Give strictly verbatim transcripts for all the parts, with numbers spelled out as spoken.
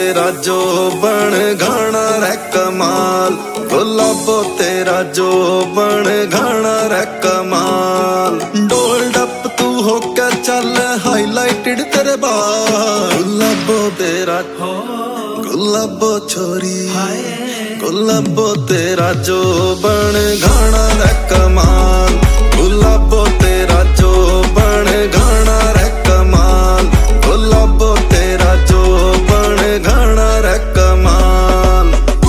तेरा जो बन घाना रे कमाल, गुलाबो तेरा जो बन घाना रे कमाल। डोल डप तू होके चल हाईलाइटेड तेरे बाल, गुलाबो तेरा गुलाबो छोरी, गुलाबो तेरा जो बन घाना रे कमाल, गुलाबो तेरा जो बन घाना रे कमाल, गुलाबो तेरा जो बन घाना रे कमाल।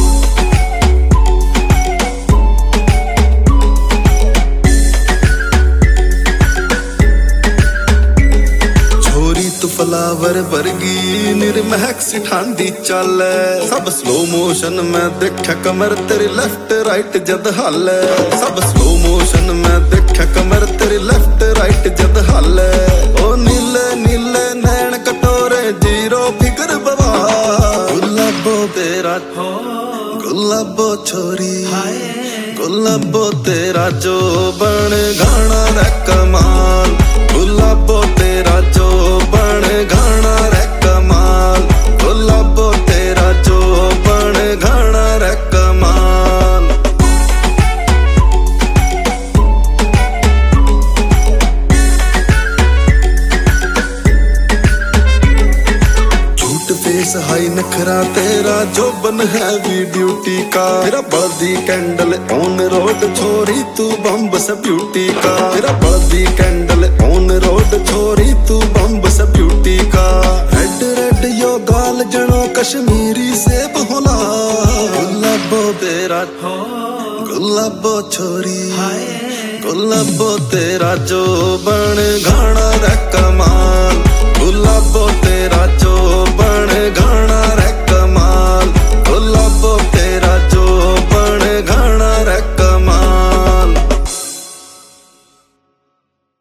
छोरी तू फ्लावर वर्गी निर्महक सिठांदी चल, सब स्लो मोशन में देखा कमर तेरी लेफ्ट राइट जद हल, सब स्लो मोशन में देखा कमर तेरी लेफ्ट राइट जद हल। ओ नीले नीले नैन कटोरे जीरो फिगर बवा, गुलाबो तेरा गुलाबो छोरी, गुलाबो तेरा जो बन घाना रे कमाल, गुलाबो तेरा जो बन घाना रे कमाल, गुलाबो तेरा जो बन घाना रे कमाल। झूठ फेस हाई नखरा तेरा जो बन है वी ड्यूटी का, तेरा बॉडी कैंडल ऑन रोड छोरी तू बम्ब से ब्यूटी का, तेरा बॉडी कैंडल ऑन रोड छोरी तू बम्ब से ब्यूटी का। रेड रेड यो गाल जनो कश्मीरी सेब होला, गुलाबो तेरा गुलाबो छोरी, गुलाबो तेरा जो बन घाना रे कमाल, गुलाबो